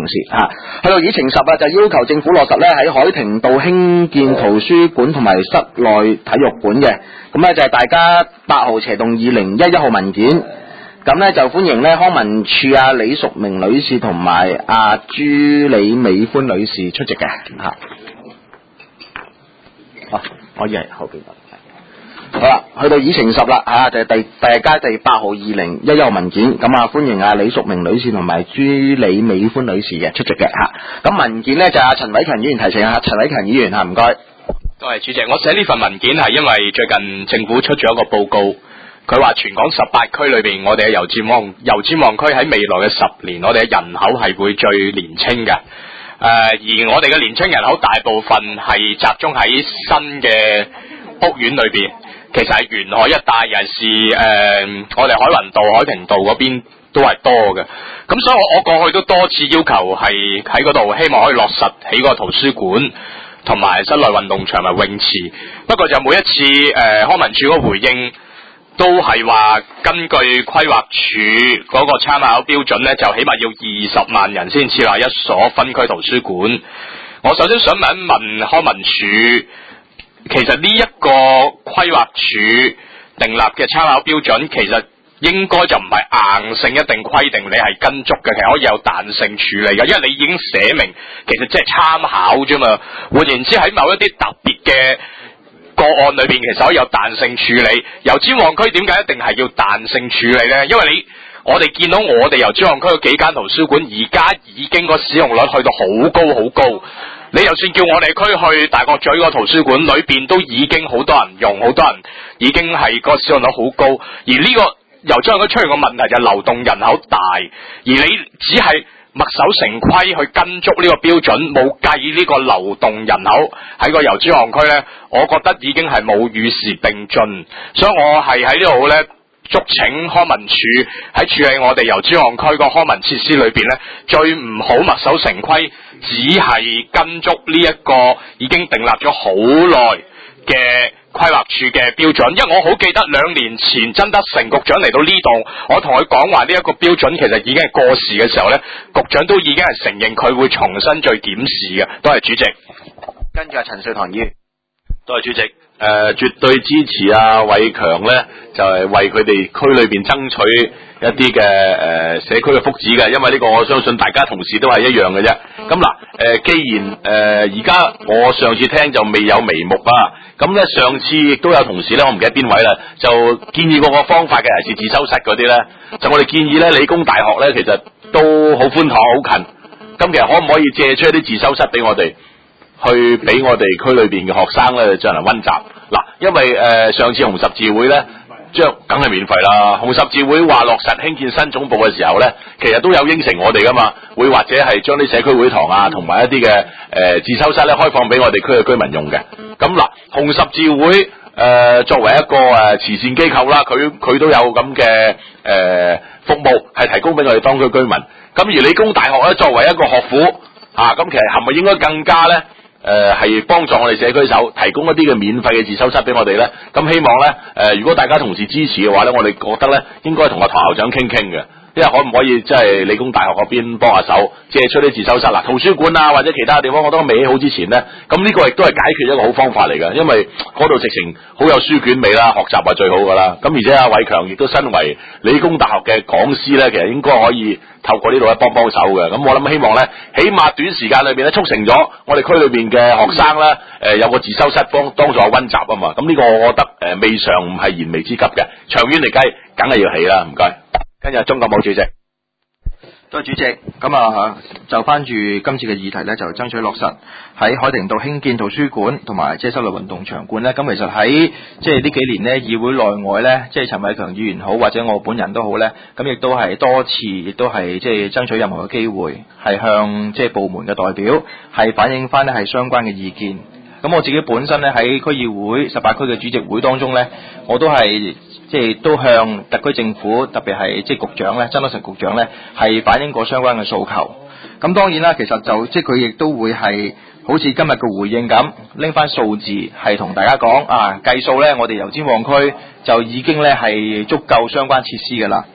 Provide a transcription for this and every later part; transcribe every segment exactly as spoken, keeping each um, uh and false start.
事嚇。去到議程十啊，就要求政府落實咧喺海庭道興建圖書館同埋室內體育館嘅，咁咧就係大家八號斜動二零一一號文件，咁咧就歡迎咧康文署啊李淑明女士同埋阿朱李美歡女士出席嘅嚇。哦，我以為後邊。好啦，去到議程十啦嚇，就係第第日街第八號二零一一號文件，咁啊歡迎啊李淑明女士同埋朱李美歡女士嘅出席嘅嚇。咁文件咧就阿陳偉強議員提呈啊，陳偉強議員嚇，唔該。 多謝主席，我寫呢份文件係因為最近政府出咗一個報告，佢話全港十八區裏邊，我哋嘅油尖旺油尖旺區喺未來嘅十年，我哋嘅人口係會最年輕嘅。誒、呃，而我哋嘅年輕人口大部分係集中喺新嘅屋苑裏邊。其實係沿海一帶，尤其是誒、呃、我哋海雲道、海平道嗰邊都係多嘅。咁所以我我過去都多次要求係喺嗰度，希望可以落實起個圖書館同埋室內運動場同埋泳池。不過就每一次誒、呃、康文署嗰個回應都係話，根據規劃署嗰個參考標準呢，就起碼要二十萬人先設立一所分區圖書館。我首先想問一問康文署。其實呢一個規劃署訂立嘅參考標準，其實應該就唔係硬性一定規定你係跟足嘅，其實可以有彈性處理嘅，因為你已經寫明，其實即係參考啫嘛。換言之，喺某一啲特別嘅個案裏邊，其實可以有彈性處理。油尖旺區點解一定係要彈性處理呢？因為你我哋見到我哋油尖旺區嘅幾間圖書館，而家已經個使用率去到好高好高。你就算叫我哋區去大角咀個圖書館裏邊，都已經好多人用，好多人已經係個使用率好高。而呢個油尖旺區出現個問題就係流動人口大，而你只係墨守成規去跟足呢個標準，冇計呢個流動人口喺個油尖旺區呢，我覺得已經係冇與時並進。所以我係喺呢度呢，促請康文署喺處理我哋油尖旺區個康文設施裏邊呢，最唔好墨守成規，只係跟足呢一個已經訂立咗好耐嘅規劃署嘅標準。因為我好記得兩年前曾德成局長嚟到呢度，我同佢講話呢一個標準其實已經係過時嘅時候呢，局長都已經係承認佢會重新再檢視嘅。多謝主席。 跟住阿陳瑞堂議員。 多謝主席。誒、呃，絕對支持阿偉強咧，就係、是、為佢哋區裏邊爭取一啲嘅誒社區嘅福祉嘅，因為呢個我相信大家同事都係一樣嘅啫。咁嗱，誒、呃，既然誒而家我上次聽就未有眉目啊，咁咧上次亦都有同事咧，我唔記得邊位啦，就建議過個方法嘅，尤其是自修室嗰啲咧，就我哋建議咧，理工大學咧其實都好寬敞好近，咁其實可唔可以借出一啲自修室俾我哋？去俾我哋區裏邊嘅學生咧進行溫習嗱，因為誒、呃、上次紅十字會咧將梗係免費啦，紅十字會話落實興建新總部嘅時候咧，其實都有應承我哋噶嘛，會或者係將啲社區會堂啊同埋一啲嘅誒自修室咧開放俾我哋區嘅居民用嘅。咁嗱，紅十字會誒、呃、作為一個誒慈善機構啦，佢佢都有咁嘅誒服務係提供俾我哋當區居民。咁而理工大學咧作為一個學府啊，咁其實係咪應該更加咧？誒係幫助我哋社區手提供一啲嘅免費嘅自修室俾我哋咧，咁希望咧誒、呃，如果大家同事支持嘅話咧，我哋覺得咧應該同阿唐校長傾傾嘅，因為可唔可以即係理工大學嗰邊幫下手借出啲自修室嗱，圖書館啊或者其他地方我都未起好之前咧，咁呢個亦都係解決一個好方法嚟嘅，因為嗰度直情好有書卷味啦，學習係最好噶啦，咁而且阿偉強亦都身為理工大學嘅講師咧，其實應該可以透過呢度咧幫幫手嘅，咁我諗希望咧，起碼短時間裏邊咧促成咗我哋區裏邊嘅學生咧，誒、呃、有個自修室幫當助溫習啊嘛，咁呢個我覺得誒、呃、未嘗唔係燃眉之急嘅，長遠嚟計梗係要起啦，唔該。 跟住鍾國武主席。多謝主席，咁啊就翻住今次嘅議題咧，就爭取落實喺海庭道興建圖書館同埋即係室內運動場館咧。咁其實喺即係呢幾年呢，議會內外咧，即係陳偉強議員好或者我本人都好咧，咁亦都係多次，亦都係即係爭取任何嘅機會，係向即係部門嘅代表係反映翻呢係相關嘅意見。咁我自己本身咧喺區議會十八區嘅主席會當中咧，我都係即係都向特區政府，特別係即係局長咧，曾德成局長咧，係反映過相關嘅訴求。咁當然啦，其實就即係佢亦都會係好似今日嘅回應咁，拎翻數字係同大家講啊，計數咧，我哋油尖旺區就已經咧係足夠相關設施㗎啦。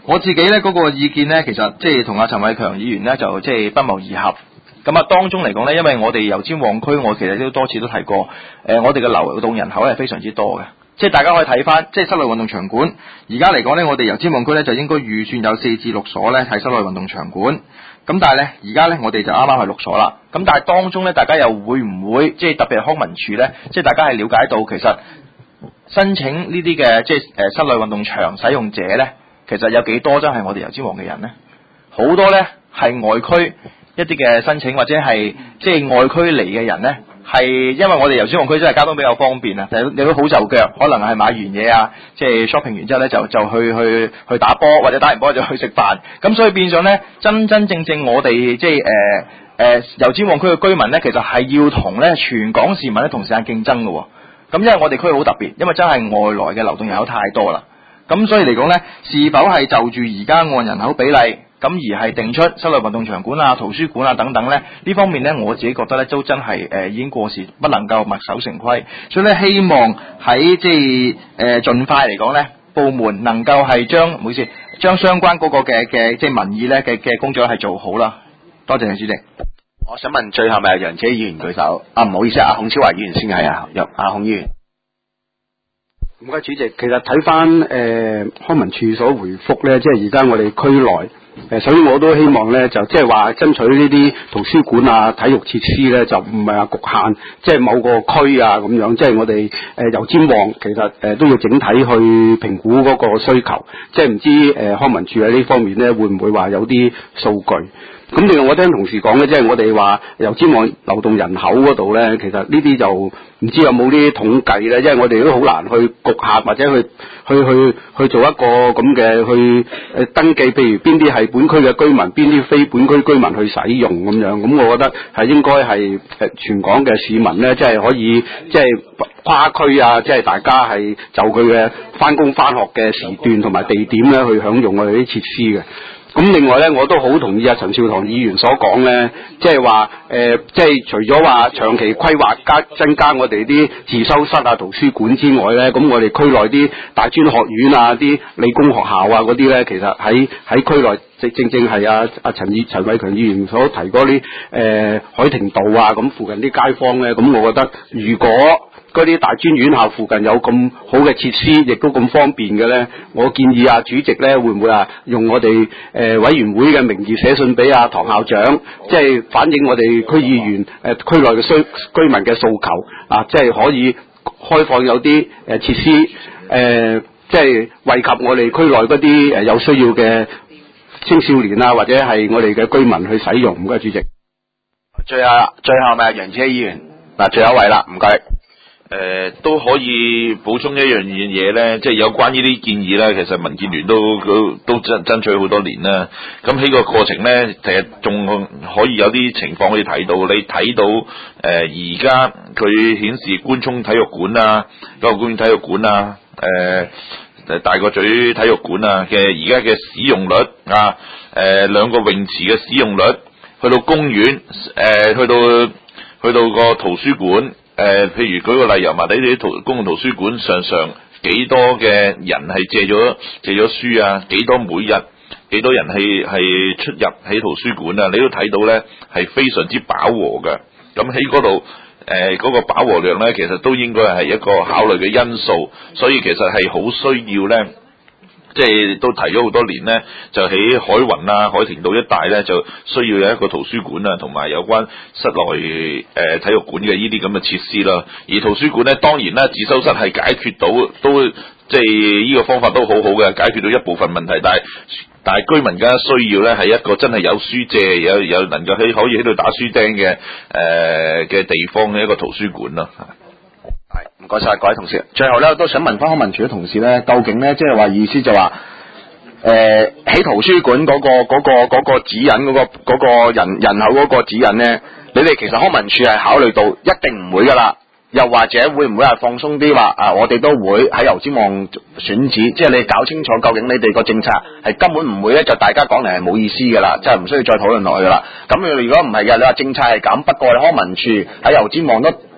我自己咧嗰、那個意見咧，其實即係同阿陳偉強議員咧就即係不謀而合。咁啊，當中嚟講咧，因為我哋油尖旺區，我其實都多次都提過，誒、呃，我哋嘅流動人口係非常之多嘅，即係大家可以睇翻，即係室內運動場館。而家嚟講咧，我哋油尖旺區咧就應該預算有四至六所咧係室內運動場館。咁但係咧，而家咧我哋就啱啱係六所啦。咁但係當中咧，大家又會唔會即係特別係康文署咧，即係大家係了解到其實申請呢啲嘅即係誒室內運動場使用者咧，其實有幾多真係我哋油尖旺嘅人咧？好多咧係外區一啲嘅申請，或者係即係外區嚟嘅人咧，係因為我哋油尖旺區真係交通比較方便啊，你都好就腳，可能係買完嘢啊，即係 shopping 完之後咧就就去去去打波，或者打完波就去食飯，咁所以變相咧真真正正我哋即係誒誒油尖旺區嘅居民咧，其實係要同咧全港市民咧同時間競爭嘅喎。咁因為我哋區好特別，因為真係外來嘅流動人口太多啦，咁所以嚟講咧，是否係就住而家按人口比例？咁而係定出室內運動場館啊、圖書館啊等等咧，呢方面咧我自己覺得咧都真係誒、呃、已經過時，不能夠墨守成規。所以咧希望喺即係誒盡快嚟講咧，部門能夠係將唔好意思，將相關嗰個嘅嘅即係民意咧嘅嘅工作係做好啦。多謝主席。 我想問最後咪有楊姐議員舉手？啊，唔好意思，阿孔超華議員先係啊，入阿孔議員。 唔該主席，其實睇翻誒康文署所回覆咧，即係而家我哋區內。誒，所以我都希望咧，就即係話爭取呢啲圖書館啊、體育設施咧，就唔係話局限，即係某個區啊咁樣。即係我哋誒油尖旺，其實誒、呃、都要整體去評估嗰個需求。即係唔知誒、呃、康文署喺呢方面咧，會唔會話有啲數據？咁另外我聽同事講咧，即係我哋話油尖旺流動人口嗰度咧，其實呢啲就唔知有冇啲統計咧，因為我哋都好難去局限或者去去去去做一個咁嘅去誒登記，譬如邊啲係本區嘅居民，邊啲非本區居民去使用咁樣。咁我覺得係應該係誒全港嘅市民咧，即係可以即係跨區啊，即係大家係就佢嘅返工返學嘅時段同埋地點咧，去享用我哋啲設施嘅。咁另外咧，我都好同意阿陳少棠議員所講咧，即係話誒，即係除咗話長期規劃加增加我哋啲自修室啊、圖書館之外咧，咁我哋區內啲大專學院啊、啲理工學校啊嗰啲咧，其實喺喺區內正正正係阿阿陳議陳偉強議員所提嗰啲誒海庭道啊，咁附近啲街坊咧，咁我覺得如果嗰啲大專院校附近有咁好嘅設施，亦都咁方便嘅咧，我建議啊主席咧會唔會啊用我哋誒、呃、委員會嘅名義寫信俾阿唐校長，即係反映我哋區議員誒、呃、區內嘅需居民嘅訴求啊，即係可以開放有啲誒設施誒、呃，即係惠及我哋區內嗰啲誒有需要嘅青少年啊，或者係我哋嘅居民去使用。唔該，主席。 最後最後咪楊姐議員嗱，最後一位啦，唔該。 誒、呃、都可以補充一樣嘢咧，即係有關呢啲建議咧，其實民建聯都都都爭爭取好多年啦。咁喺個過程咧，其實仲可以有啲情況可以睇到。你睇到誒而家佢顯示官涌體育館啊、九龍公園體育館啊、誒、呃、大角咀體育館啊嘅而家嘅使用率啊，誒、呃、兩個泳池嘅使用率，去到公園誒、呃，去到去到個圖書館。誒、呃，譬如舉個例，油麻地啲圖公共圖書館上上幾多嘅人係借咗借咗書啊？幾多每日幾多人係係出入喺圖書館啊？你都睇到咧係非常之飽和嘅。咁喺嗰度誒嗰個飽和量咧，其實都應該係一個考慮嘅因素。所以其實係好需要咧。即係都提咗好多年咧，就喺海雲啊、海庭道一帶咧，就需要有一個圖書館啊，同埋有關室內誒、呃、體育館嘅呢啲咁嘅設施啦。而圖書館咧，當然啦，自修室係解決到，都即係呢個方法都好好嘅，解決到一部分問題。但係但係居民更加需要咧，係一個真係有書借、有有能夠喺可以喺度打書釘嘅誒嘅地方嘅一個圖書館啦。 係，唔該晒各位同事。最後咧，都想問翻康文署嘅同事咧，究竟咧，即係話意思就話，誒、呃、喺圖書館嗰、嗰個嗰、嗰個嗰、嗰個指引嗰、嗰個嗰、嗰個人人口嗰個指引咧，你哋其實康文署係考慮到一定唔會噶啦，又或者會唔會係放鬆啲話啊？我哋都會喺油尖旺選址，即係你搞清楚究竟你哋個政策係根本唔會咧，就大家講嚟係冇意思噶啦，即係唔需要再討論落去噶啦。咁如果唔係嘅，你話政策係咁，不過你康文署喺油尖旺都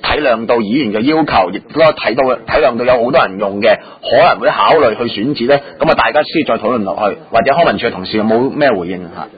體諒到議員嘅要求，亦都睇到體諒到有好多人用嘅，可能會考慮去選址咧。咁啊，大家先再討論落去，或者康文署嘅同事有冇咩回應嚇？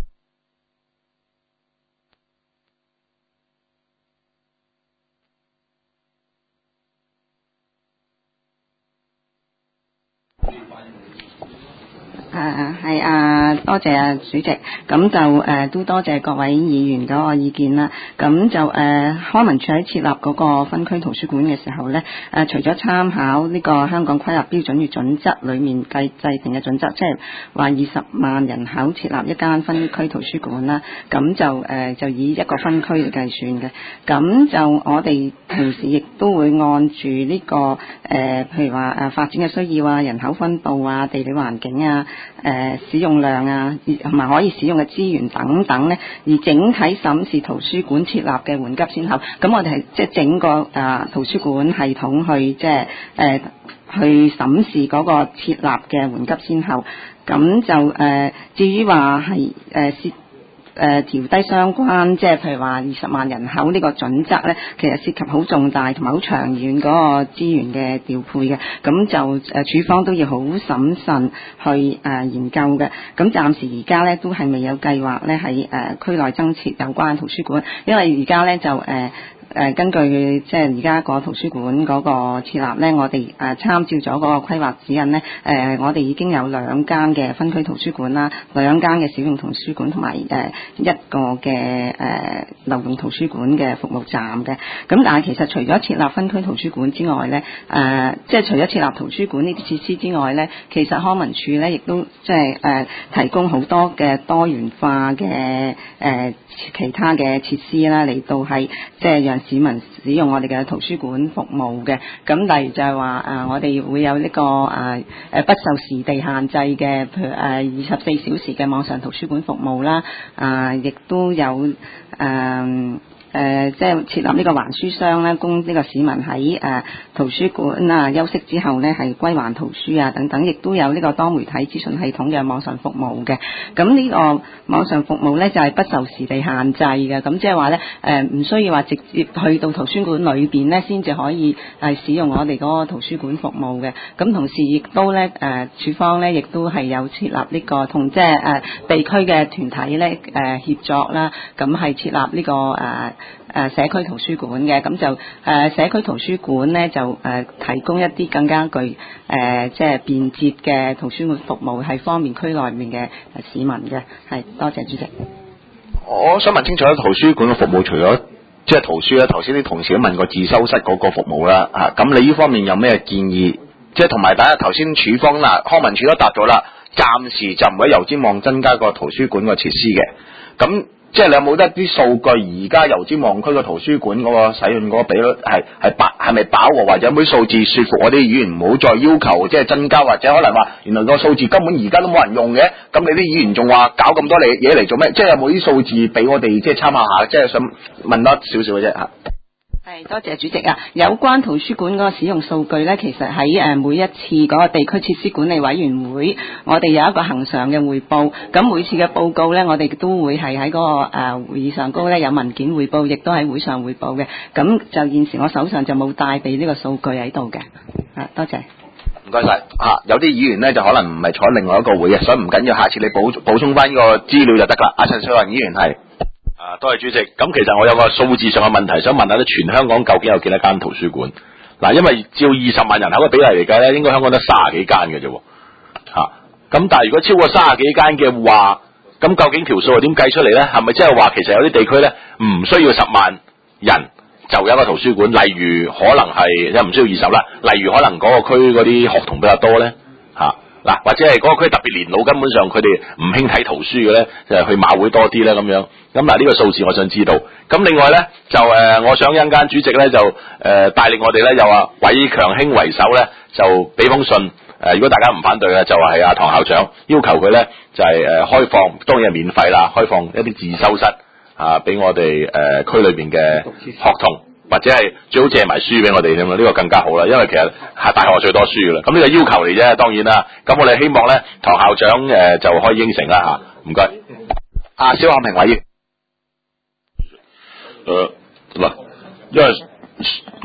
誒係啊，多謝啊主席，咁就誒、呃、都多謝各位議員嗰個意見啦。咁就誒、呃、康文署喺設立嗰個分區圖書館嘅時候咧，誒、呃、除咗參考呢個香港規劃標準與準則裡面計制定嘅準則，即係話二十萬人口設立一間分區圖書館啦，咁就誒、呃、就以一個分區嚟計算嘅。咁就我哋同時亦都會按住呢、這個誒、呃，譬如話誒發展嘅需要啊、人口分佈啊、地理環境啊、誒、呃、使用量啊，同埋可以使用嘅資源等等咧，而整體審視圖書館設立嘅緩急先後。咁我哋係即係整個誒、呃、圖書館系統去即係誒去審視嗰個設立嘅緩急先後。咁就誒、呃、至於話係誒涉。誒、呃、調低相關，即係譬如話二十萬人口呢個準則咧，其實涉及好重大同埋好長遠嗰個資源嘅調配嘅，咁就誒、呃、處方都要好審慎去誒、呃、研究嘅。咁暫時而家咧都係未有計劃咧喺誒區內增設有關圖書館，因為而家咧就誒。呃誒、呃、根據即係而家個圖書館嗰個設立咧，我哋誒、呃、參照咗嗰個規劃指引咧，誒、呃、我哋已經有兩間嘅分區圖書館啦，兩間嘅小型圖書館同埋誒一個嘅誒流動圖書館嘅服務站嘅。咁但係其實除咗設立分區圖書館之外咧，誒、呃、即係除咗設立圖書館呢啲設施之外咧，其實康文署咧亦都即係誒提供好多嘅多元化嘅誒、呃、其他嘅設施啦，嚟到係即係讓市民使用我哋嘅圖書館服務嘅。咁例如就係話誒，我哋會有呢、這個誒誒、呃、不受時地限制嘅，譬如誒二十四小時嘅網上圖書館服務啦，啊、呃，亦都有誒。呃誒、呃，即係設立呢個還書箱咧，供呢個市民喺誒、呃、圖書館啊休息之後咧，係歸還圖書啊等等，亦都有呢個多媒體資訊系統嘅網上服務嘅。咁呢個網上服務咧就係、是、不受時地限制嘅，咁即係話咧誒唔需要話直接去到圖書館裏邊咧先至可以係、呃、使用我哋嗰個圖書館服務嘅。咁同時亦都咧誒處方咧亦都係有設立呢、這個同即係誒地區嘅團體咧誒、呃、協作啦，咁係設立呢、這個誒。呃誒社區圖書館嘅，咁就誒、呃、社區圖書館咧就誒、呃、提供一啲更加具誒、呃、即係便捷嘅圖書館服務，係方便區內面嘅市民嘅。係，多謝主席。 我想問清楚，圖書館嘅服務除咗即係圖書咧，頭先啲同事都問過自修室嗰個服務啦，嚇、啊、咁你呢方面有咩建議？即係同埋大家頭先處方嗱，康文署都答咗啦，暫時就唔會油尖旺增加個圖書館個設施嘅，咁。即係你有冇得啲數據？而家油尖旺區個圖書館嗰個使用嗰個比率係係飽係咪飽和，或者有冇數字説服我啲議員唔好再要求即係增加，或者可能話原來個數字根本而家都冇人用嘅，咁你啲議員仲話搞咁多嘢嘢嚟做咩？即係有冇啲數字俾我哋即係參考下？即係想問多少少嘅啫嚇。 係，多謝主席啊！有關圖書館嗰個使用數據咧，其實喺誒每一次嗰個地區設施管理委員會，我哋有一個恆常嘅匯報。咁每次嘅報告咧，我哋都會係喺嗰個誒會議上高咧有文件匯報，亦都喺會上匯報嘅。咁就現時我手上就冇帶備呢個數據喺度嘅。啊，多謝。 唔該晒嚇，有啲議員咧就可能唔係坐另外一個會嘅，所以唔緊要，下次你補補充翻呢個資料就得㗎。阿陳水雲議員係。 啊，多謝主席。咁其實我有個數字上嘅問題，想問下咧，全香港究竟有幾多間圖書館？嗱，因為照二十萬人口嘅比例嚟計咧，應該香港得卅幾間嘅啫。嚇、啊，咁但係如果超過卅幾間嘅話，咁究竟條數係點計出嚟咧？係咪即係話其實有啲地區咧唔需要十萬人就有一個圖書館？例如可能係即係唔需要二十啦，例如可能嗰個區嗰啲學童比較多咧，嚇、啊。嗱，或者係嗰個區特別年老，根本上佢哋唔興睇圖書嘅咧，就係去馬會多啲咧咁樣。咁嗱，呢個數字我想知道。咁另外咧，就誒、呃，我想一陣間主席咧就誒、呃、帶領我哋咧，又話偉強兄為首咧，就俾封信。誒、呃，如果大家唔反對嘅，就話係阿唐校長要求佢咧，就係、是、誒開放，當然係免費啦，開放一啲自修室啊，俾我哋誒、呃、區裏邊嘅學童。或者係最好借埋書俾我哋咁啊，呢個更加好啦，因為其實係大學最多書噶啦。咁呢個要求嚟啫，當然啦。咁我哋希望咧，唐校長誒、呃、就可以應承啦吓，唔該。 阿蕭漢平委員， 誒嗱、呃，因為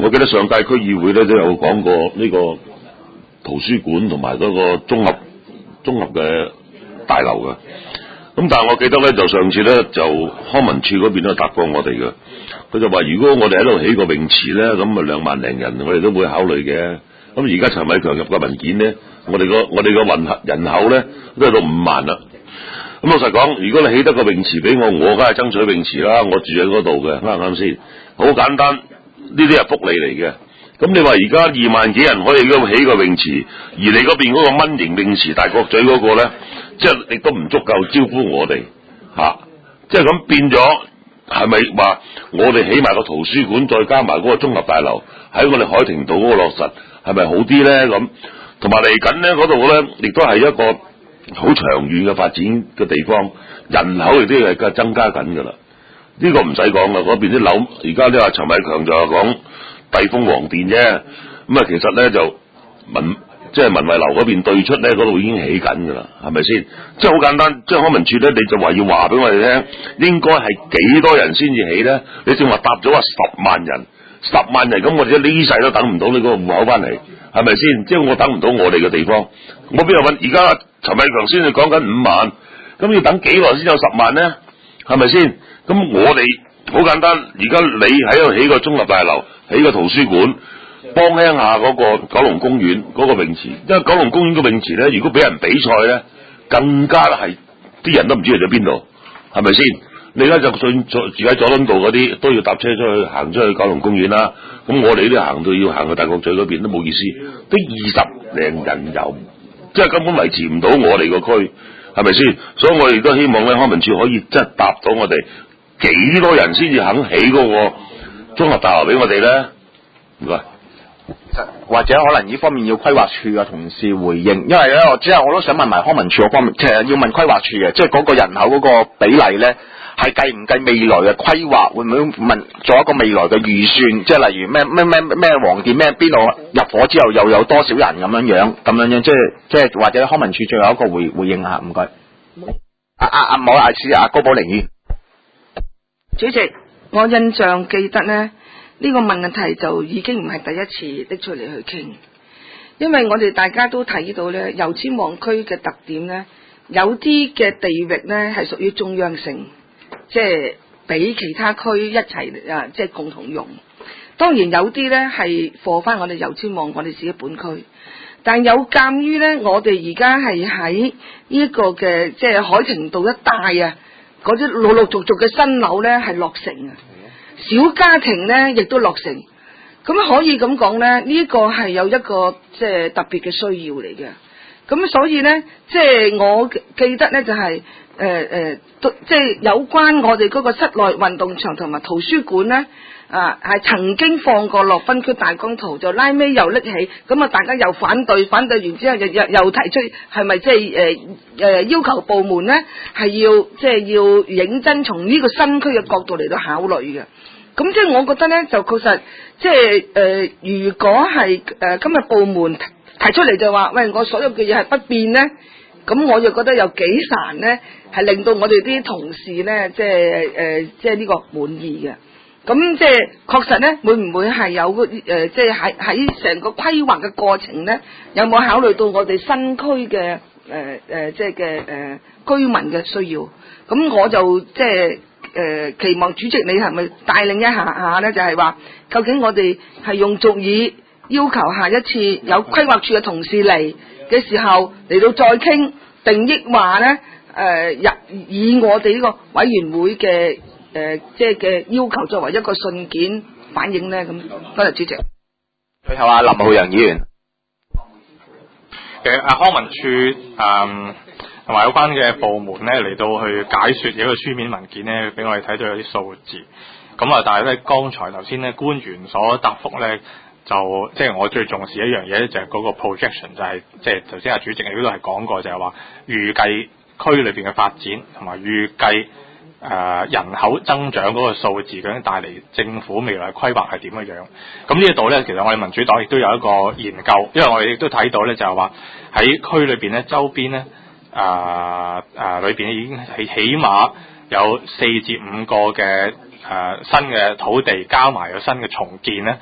記得上屆區議會咧都有講過呢個圖書館同埋嗰個綜合綜合嘅大樓嘅。咁但係我記得咧，就上次咧就康文署嗰邊都答過我哋嘅，佢就話如果我哋喺度起個泳池咧，咁啊兩萬零人，我哋都會考慮嘅。咁而家陳偉強入嘅文件咧，我哋個我哋個混合人口咧都去到五萬啦。咁老實講，如果你起得個泳池俾我，我梗係爭取泳池啦，我住喺嗰度嘅，啱唔啱先？好簡單，呢啲係福利嚟嘅。咁你話而家二萬幾人可以咁起個泳池，而你嗰邊嗰個蚊型泳池大角咀嗰個咧，即係亦都唔足夠招呼我哋嚇、啊，即係咁變咗係咪話我哋起埋個圖書館，再加埋嗰個綜合大樓喺我哋海婷道嗰個落實，係咪好啲咧？咁同埋嚟緊咧嗰度咧，亦都係一個好長遠嘅發展嘅地方，人口亦都係增加緊㗎啦。呢、這個唔使講啦，嗰邊啲樓而家呢話陳偉強就係講帝鳳凰殿啫，咁啊其實咧就文即係文匯樓嗰邊對出咧嗰度已經起緊㗎啦，係咪先？即係好簡單，即係康文署咧你就話要話俾我哋聽，應該係幾多人先至起咧？你正話答咗話十萬人，十萬人咁我哋呢世都等唔到你嗰個戶口翻嚟，係咪先？即係我等唔到我哋嘅地方，我邊度揾？而家陳偉強先至講緊五萬，咁要等幾耐先有十萬咧？係咪先？咁我哋好簡單，而家你喺度起個綜合大樓，起個圖書館，幫輕下嗰個九龍公園嗰個泳池，因為九龍公園個泳池咧，如果俾人比賽咧，更加係啲人都唔知去咗邊度，係咪先？你而家就算住喺佐敦道嗰啲，都要搭車出去行出去九龍公園啦。咁我哋呢啲行到要行去大角咀嗰邊都冇意思，都二十零人有，即係根本維持唔到我哋個區，係咪先？所以我哋都希望咧，康文署可以真係答到我哋。幾多人先至肯起嗰個綜合大樓俾我哋咧？唔該。 或者可能呢方面要規劃處嘅同事回應，因為咧我之後我都想問埋康文署嗰方面，其實要問規劃處嘅，即係嗰個人口嗰個比例咧，係計唔計未來嘅規劃？會唔會問做一個未來嘅預算？即係例如咩咩咩咩黃店咩邊度入伙之後又有多少人咁樣樣咁樣樣，即係即係或者康文署最後一個回回應下，唔該。阿阿阿唔好阿師阿高寶玲議員。 主席，我印象記得呢，呢、呢個問題就已經唔係第一次拎出嚟去傾，因為我哋大家都睇到呢，油尖旺區嘅特點呢，有啲嘅地域呢係屬於中央性，即係俾其他區一齊啊，即係共同用。當然有啲呢係貨翻我哋油尖旺我哋自己本區，但有鑑於呢，我哋而家係喺呢一個嘅即係海庭道一帶啊。嗰啲陸陸續續嘅新樓咧係落成啊，小家庭咧亦都落成，咁可以咁講咧，呢、這個係有一個即係特別嘅需要嚟嘅。咁所以咧，即係我記得咧就係誒誒，即係有關我哋嗰個室內運動場同埋圖書館咧。啊，係曾經放過落分區大綱圖，就拉尾又拎起，咁啊大家又反對，反對完之後又又又提出係咪即係誒誒要求部門咧係要即係要認真從呢個新區嘅角度嚟到考慮嘅。咁即係我覺得咧就確實即係誒，如果係誒、呃、今日部門提出嚟就話，喂，我所有嘅嘢係不變咧，咁我就覺得有幾難咧，係令到我哋啲同事咧即係誒即係呢個滿意嘅。咁即係確實咧，會唔會係有個誒、呃，即係喺喺成個規劃嘅過程咧，有冇考慮到我哋新區嘅誒誒，即係嘅誒居民嘅需要？咁我就即係誒期望主席你係咪帶領一下下咧？就係、是、話，究竟我哋係用俗語要求下一次有規劃處嘅同事嚟嘅時候嚟到再傾，定抑話咧誒，以我哋呢個委員會嘅。誒、呃，即係嘅要求作為一個信件反映咧，咁多謝主席。 最後啊，林浩洋議員。 其實啊，康文署誒同埋有關嘅部門咧嚟到去解說一個書面文件咧，俾我哋睇到有啲數字。咁啊，但係咧，剛才頭先咧官員所答覆咧，就即係我最重視一樣嘢咧，就係嗰個 projection，就係即係頭先阿主席亦都係講過，就係話預計區裏邊嘅發展同埋預計。誒、呃、人口增長嗰個數字究竟帶嚟政府未來規劃係點樣樣？咁呢一度咧，其實我哋民主黨亦都有一個研究，因為我哋亦都睇到咧，就係話喺區裏邊咧，周邊咧誒誒裏邊已經係起碼有四至五個嘅誒、呃、新嘅土地，加埋有新嘅重建咧，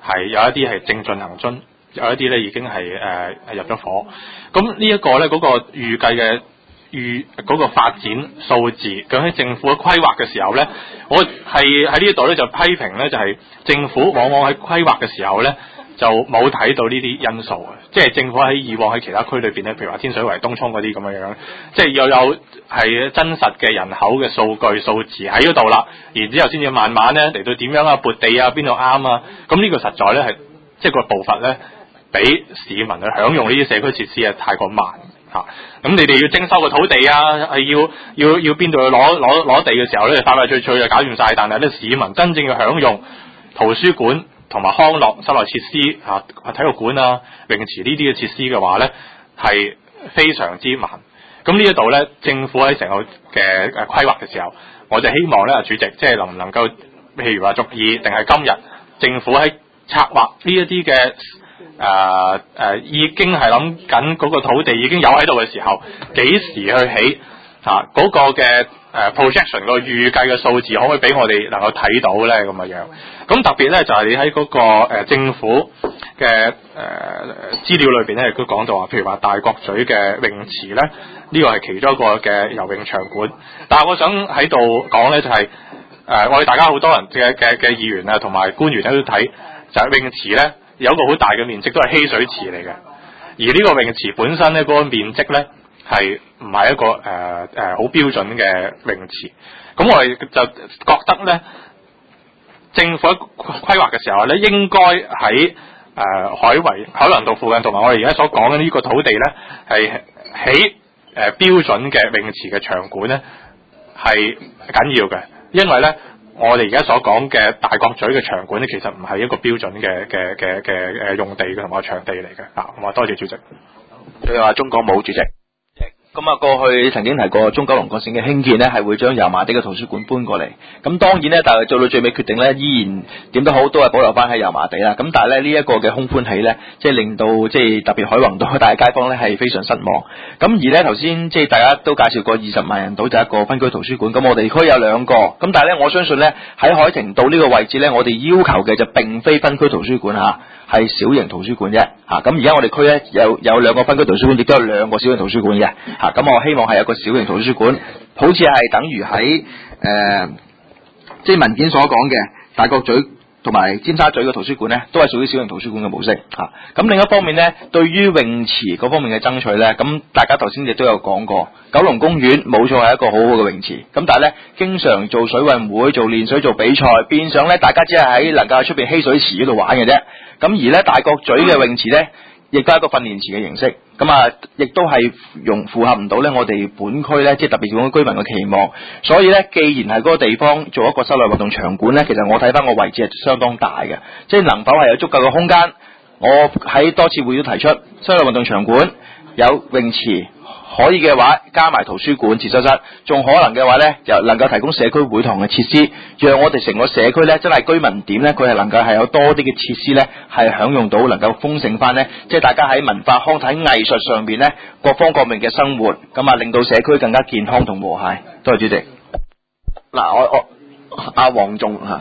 係有一啲係正進行中，有一啲咧已經係誒、呃、入咗伙。咁呢一個咧嗰、那個預計嘅預嗰個發展數字，咁喺政府嘅規劃嘅時候咧，我係喺呢度咧就批評咧，就係、是、政府往往喺規劃嘅時候咧就冇睇到呢啲因素嘅，即係政府喺以往喺其他區裏邊咧，譬如話天水圍、東涌嗰啲咁樣樣，即係又有係真實嘅人口嘅數據數字喺嗰度啦，然之後先至慢慢咧嚟到點樣啊撥地啊邊度啱啊，咁呢個實在咧係即係個步伐咧俾市民去享用呢啲社區設施啊太過慢嚇，咁、啊、你哋要徵收個土地啊，係要要要邊度去攞攞攞地嘅時候咧，快快脆脆就搞掂晒，但係咧市民真正要享用圖書館同埋康樂室內設施啊、體育館啊、泳池呢啲嘅設施嘅話咧，係非常之慢。咁呢一度咧，政府喺成個嘅誒規劃嘅時候，我就希望咧，主席即係能唔能夠，譬如話逐意定係今日政府喺策劃呢一啲嘅誒誒已經係諗緊嗰個土地已經有喺度嘅時候，幾時去起啊？嗰、那個嘅誒、呃、projection 個預計嘅數字，可唔可以俾我哋能夠睇到咧？咁嘅樣，咁特別咧就係、是、你喺嗰、那個、呃、政府嘅誒資料裏邊咧，亦都講到話，譬如話大角咀嘅泳池咧，呢、這個係其中一個嘅游泳場館。但係我想喺度講咧，就係、是、誒、呃、我哋大家好多人嘅嘅嘅議員啊，同埋官員喺度睇，就係、是、泳池咧有一個好大嘅面積，都係嬉水池嚟嘅。而呢個泳池本身咧，嗰、那個面積咧係唔係一個誒誒好標準嘅泳池。咁我哋就覺得咧，政府喺規劃嘅時候咧，應該喺誒、呃、海圍海南道附近，同埋我哋而家所講嘅呢個土地咧，係起誒標準嘅泳池嘅場館咧，係緊要嘅。因為咧，我哋而家所講嘅大角咀嘅場館咧，其實唔係一個標準嘅嘅嘅嘅誒用地嘅同埋場地嚟嘅。啊，咁啊，多謝主席。 最後話中港冇主席。咁啊，過去曾經提過中九龍幹線嘅興建呢，係會將油麻地嘅圖書館搬過嚟。咁當然呢，但係做到最尾決定呢，依然點都好，都係保留翻喺油麻地啦。咁但係咧，呢一個嘅空歡喜呢，即係令到即係特別海泓道大街坊呢係非常失望。咁而呢頭先即係大家都介紹過二十萬人島就一個分區圖書館。咁我哋區有兩個。咁但係呢，我相信呢，喺海庭道呢個位置呢，我哋要求嘅就並非分區圖書館嚇，係小型圖書館啫。嚇，咁而家我哋區呢，有有兩個分區圖書館，亦都有兩個小型圖書館嘅。嚇，咁我希望係有個小型圖書館，好似係等於喺誒，即係文件所講嘅大角咀同埋尖沙咀嘅圖書館呢，都係屬於小型圖書館嘅模式嚇。咁、啊、另一方面呢，對於泳池嗰方面嘅爭取呢，咁大家頭先亦都有講過，九龍公園冇錯係一個好好嘅泳池，咁但係呢，經常做水運會、做練水、做比賽，變相呢，大家只係喺能夠喺出邊嬉水池嗰度玩嘅啫。咁而呢，大角咀嘅泳池呢，亦都係一個訓練池嘅形式，咁啊，亦都係容符合唔到咧我哋本區咧，即係特別本區居民嘅期望。所以咧，既然係嗰個地方做一個室內運動場館咧，其實我睇翻個位置係相當大嘅，即係能否係有足夠嘅空間？我喺多次會議都提出，室內運動場館有泳池。可以嘅話，加埋圖書館、自修室，仲可能嘅話呢，又能夠提供社區會堂嘅設施，讓我哋成個社區呢，真係居民點呢，佢係能夠係有多啲嘅設施呢，係享用到，能夠豐盛翻呢，即係大家喺文化、康體、藝術上面呢，各方各面嘅生活，咁啊，令到社區更加健康同和諧。多謝主席。嗱，我我阿黃仲嚇。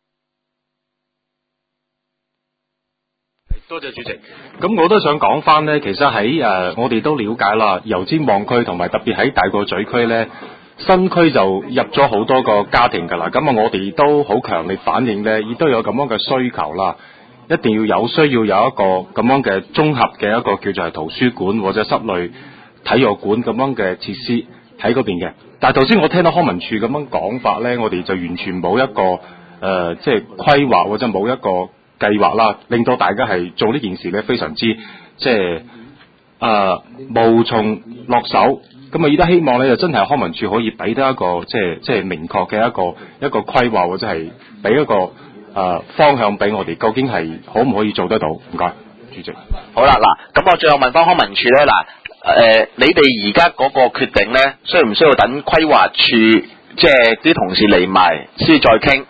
多謝主席。咁我都想講翻呢，其實喺誒、呃、我哋都了解啦，油尖旺區同埋特別喺大角咀區呢，新區就入咗好多個家庭㗎啦。咁啊，我哋都好強烈反映呢，亦都有咁樣嘅需求啦。一定要有需要有一個咁樣嘅綜合嘅一個叫做係圖書館或者室內體育館咁樣嘅設施喺嗰邊嘅。但係頭先我聽到康文署咁樣講法呢，我哋就完全冇一個誒、呃、即係規劃或者冇一個計劃啦，令到大家係做呢件事咧，非常之即係誒無從落手。咁啊，而家希望咧就真係康文署可以俾得一個即係即係明確嘅一個一個規劃，或者係俾一個誒、呃、方向俾我哋，究竟係可唔可以做得到？唔該，主席。 好啦，嗱，咁我最後問翻康文署咧，嗱，誒、呃，你哋而家嗰個決定咧，需唔需要等規劃處即係啲同事嚟埋先再傾？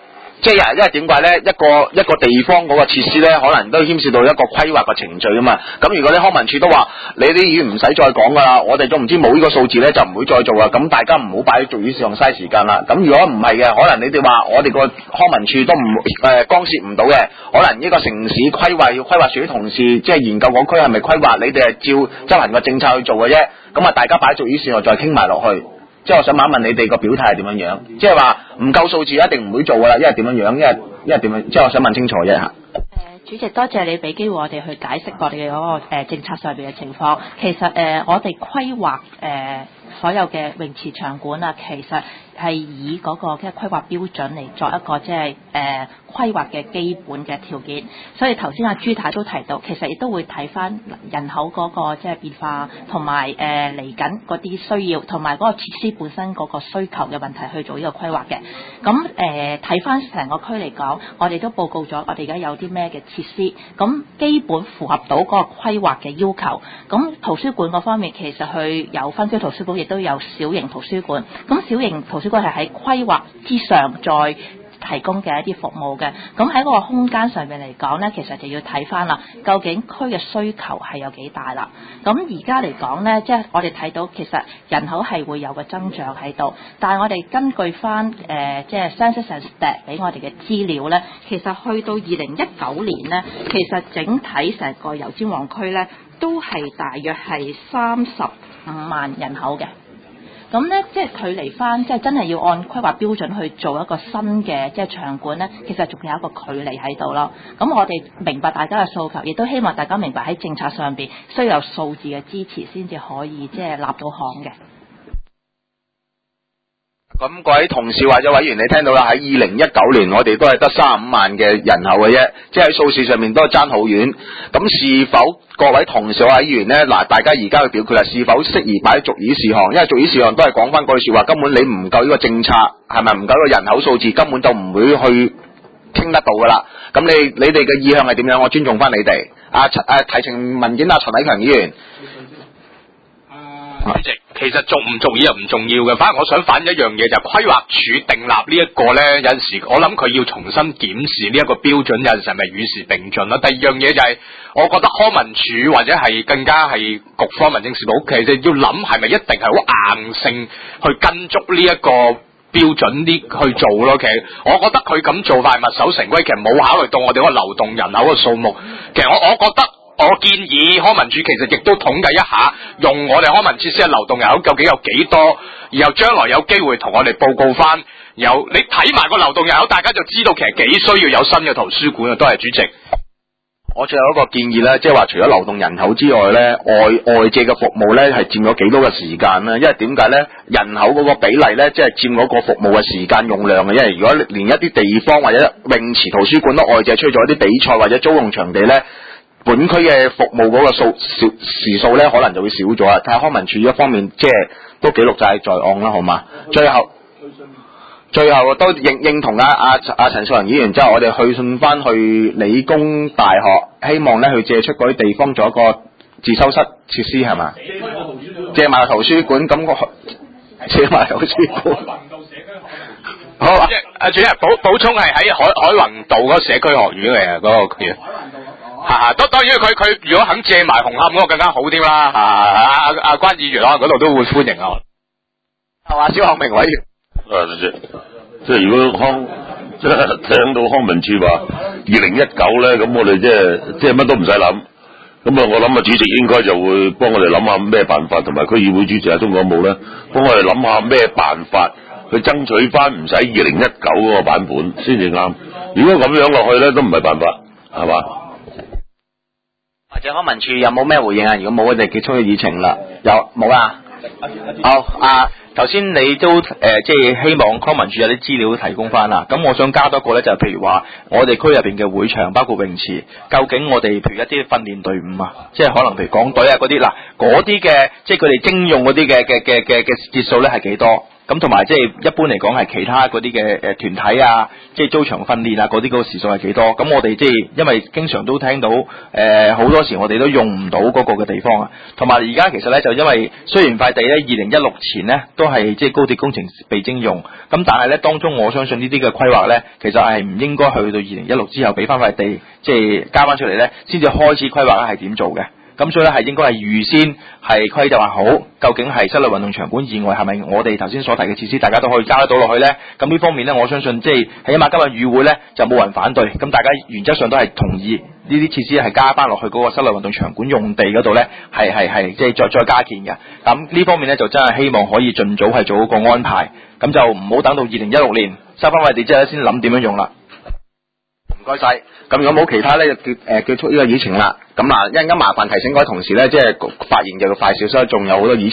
即係因為點解咧？一個一個地方嗰個設施咧，可能都牽涉到一個規劃嘅程序啊嘛。咁如果啲康文署都話你啲議員唔使再講噶啦，我哋都唔知冇呢個數字咧，就唔會再做啦。咁大家唔好擺做呢事項嘥時間啦。咁如果唔係嘅，可能你哋話我哋個康文署都唔誒干涉唔到嘅，可能呢個城市規劃要規劃署啲同事即係研究嗰區係咪規劃，你哋係照執行個政策去做嘅啫。咁啊，大家擺做呢事項再傾埋落去。即係我想問一問你哋個表態係點樣樣？即係話唔夠數字一定唔會做噶啦，因為點樣樣？因為因為點樣？即係我想問清楚啫嚇。 誒，主席多謝你俾機會我哋去解釋我哋嘅嗰個、呃、政策上邊嘅情況。其實誒、呃，我哋規劃誒、呃、所有嘅泳池場館啊，其實係以嗰個嘅規劃標準嚟作一個即係誒規劃嘅基本嘅條件。所以頭先阿朱太都提到，其實亦都會睇翻人口嗰個即係變化，同埋誒嚟緊嗰啲需要，同埋嗰個設施本身嗰個需求嘅問題去做呢個規劃嘅。咁誒睇翻成個區嚟講，我哋都報告咗我哋而家有啲咩嘅設施，咁基本符合到嗰個規劃嘅要求。咁圖書館嗰方面，其實佢有分區圖書館，亦都有小型圖書館。咁小型圖書館係喺規劃之上再提供嘅一啲服務嘅。咁喺嗰個空間上面嚟講呢，其實就要睇翻啦，究竟區嘅需求係有幾大啦。咁而家嚟講呢，即係我哋睇到其實人口係會有個增長喺度，但係我哋根據翻誒即係 Census and Stat 俾我哋嘅資料呢，其實去到二零一九年呢，其實整體成個油尖旺區呢，都係大約係三十五萬人口嘅。咁咧，即係距離翻，即係真係要按規劃標準去做一個新嘅即係場館咧，其實仲有一個距離喺度咯。咁我哋明白大家嘅訴求，亦都希望大家明白喺政策上邊需要有數字嘅支持，先至可以即係立到項嘅。 咁各位同事或者委員，你聽到啦，喺二零一九年我哋都係得三十五萬嘅人口嘅啫，即係喺數字上面都係爭好遠。咁是否各位同事或委員呢？嗱，大家而家去表決啦，是否適宜擺喺續議事項？因為續議事項都係講翻嗰句說話，根本你唔夠呢個政策，係咪唔夠個人口數字，根本就唔會去傾得到噶啦。咁你你哋嘅意向係點樣？我尊重翻你哋。阿陳誒提呈文件啊，陳偉強議員。 主席，其實重唔重要又唔重要嘅，反而我想反映一樣嘢就係規劃署訂立呢一個呢，有陣時我諗佢要重新檢視呢一個標準，有陣時係咪與時並進啦？第二樣嘢就係、是，我覺得康文署或者係更加係局方民政事務，其實要諗係咪一定係好硬性去跟足呢一個標準啲去做咯。其實我覺得佢咁做法係墨守成規，其實冇考慮到我哋嗰個流動人口嘅數目。其實我我覺得。我建議康文署其實亦都統計一下，用我哋康文設施嘅流動人口究竟有幾多，然後將來有機會同我哋報告翻。有你睇埋個流動人口，大家就知道其實幾需要有新嘅圖書館啊！都係主席。 我最後一個建議咧，即係話除咗流動人口之外咧，外外借嘅服務咧係佔咗幾多嘅時間咧？因為點解咧？人口嗰個比例咧，即係佔嗰個服務嘅時間用量嘅。因為如果連一啲地方或者泳池圖書館都外借出去做一啲比賽或者租用場地咧，本區嘅服務嗰個數時時數咧，可能就會少咗啊！睇下康文署一方面，即係都記錄晒在案啦，好嘛？最後，最後都認認同啊啊啊陳少仁議員，即係我哋去信翻去理工大學，希望咧去借出嗰啲地方做一個自修室設施係嘛？借埋圖書館，咁個借埋圖書館。好啊！ 阿主任補補充係喺海海泓道嗰個社區學院嚟啊，嗰個區。嚇！當當然佢佢如果肯借埋紅磡嗰個更加好啲啦。啊啊啊關議員啊，嗰度都會歡迎啊。 係嘛？蕭學明委員。 誒即即係如果康即係聽到康文署話二零一九咧，咁我哋即係即係乜都唔使諗。咁啊，我諗啊，主席應該就會幫我哋諗下咩辦法，同埋區議會主席阿鍾國武咧，幫我哋諗下咩辦法去爭取翻唔使二零一九嗰個版本先至啱。如果咁樣落去咧，都唔係辦法，係嘛？ 或者康文署有冇咩回應啊？如果冇，我哋結束嘅議程啦。有冇啊？好啊！ 頭先你都誒、呃，即係希望康文署有啲資料提供翻啦。咁我想加多個咧，就係、是、譬如話，我哋區入邊嘅會場，包括泳池，究竟我哋譬如一啲訓練隊伍啊，即係可能譬如港隊啊嗰啲，嗱嗰啲嘅，即係佢哋徵用嗰啲嘅嘅嘅嘅嘅節數咧係幾多？ 咁同埋即係一般嚟講係其他嗰啲嘅誒團體啊，即係租場訓練啊嗰啲嗰個時數係幾多？咁我哋即係因為經常都聽到誒好多時我哋都用唔到嗰個嘅地方啊。同埋而家其實咧就因為雖然塊地咧二零一六前咧都係即係高鐵工程被徵用，咁但係咧當中我相信呢啲嘅規劃咧其實係唔應該去到二零一六之後俾翻塊地即係交翻出嚟咧，先至開始規劃咧係點做嘅。咁所以咧係應該係預先係規劃好，究竟係室內運動場館以外係咪我哋頭先所提嘅設施，大家都可以交得到落去咧？咁呢方面咧，我相信即係起碼今日與會咧就冇人反對，咁大家原則上都係同意呢啲設施係加翻落去嗰個室內運動場館用地嗰度咧，係係係即係再再加建嘅。咁呢方面咧就真係希望可以盡早係做好個安排，咁就唔好等到二零一六年收翻塊地之後先諗點樣用啦。 唔該晒。咁如果冇其他咧，就結誒結束呢個議程啦。咁嗱，一陣間麻煩提醒各位同事咧，即係發言就要快少少，仲有好多議